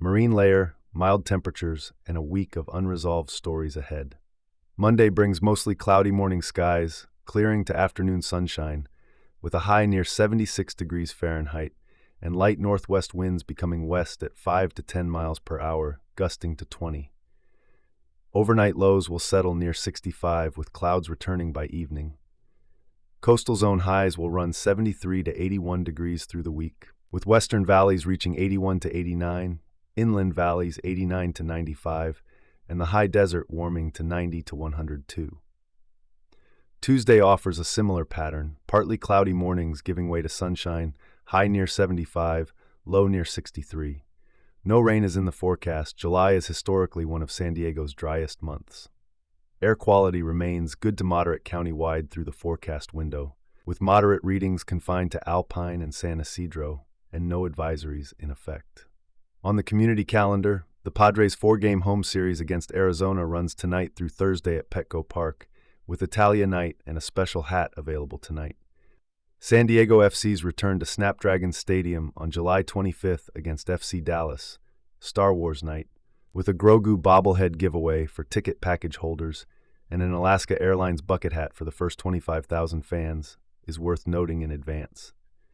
Marine layer, mild temperatures, and a week of unresolved stories ahead. Monday brings mostly cloudy morning skies, clearing to afternoon sunshine, with a high near 76 degrees Fahrenheit, and light northwest winds becoming west at 5 to 10 miles per hour, gusting to 20. Overnight lows will settle near 65, with clouds returning by evening. Coastal zone highs will run 73 to 81 degrees through the week, with western valleys reaching 81 to 89, inland valleys 89 to 95, and the high desert warming to 90 to 102. Tuesday offers a similar pattern, partly cloudy mornings giving way to sunshine, high near 75, low near 63. No rain is in the forecast. July is historically one of San Diego's driest months. Air quality remains good to moderate countywide through the forecast window, with moderate readings confined to Alpine and San Isidro, and no advisories in effect. On the community calendar, the Padres' 4-game home series against Arizona runs tonight through Thursday at Petco Park, with Italia Night and a special hat available tonight. San Diego FC's return to Snapdragon Stadium on July 25th against FC Dallas, Star Wars Night, with a Grogu bobblehead giveaway for ticket package holders and an Alaska Airlines bucket hat for the first 25,000 fans, is worth noting in advance.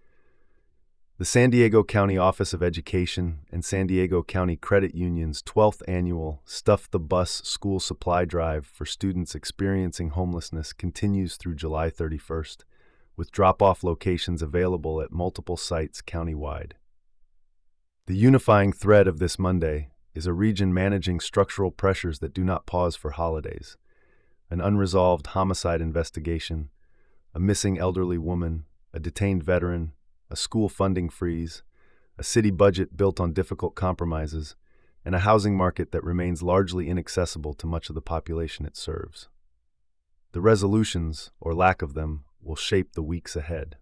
The San Diego County Office of Education and San Diego County Credit Union's 12th annual Stuff the Bus school supply drive for students experiencing homelessness continues through July 31st, with drop-off locations available at multiple sites countywide. The unifying thread of this Monday is a region managing structural pressures that do not pause for holidays, an unresolved homicide investigation, a missing elderly woman, a detained veteran, a school funding freeze, a city budget built on difficult compromises, and a housing market that remains largely inaccessible to much of the population it serves. The resolutions, or lack of them, will shape the weeks ahead.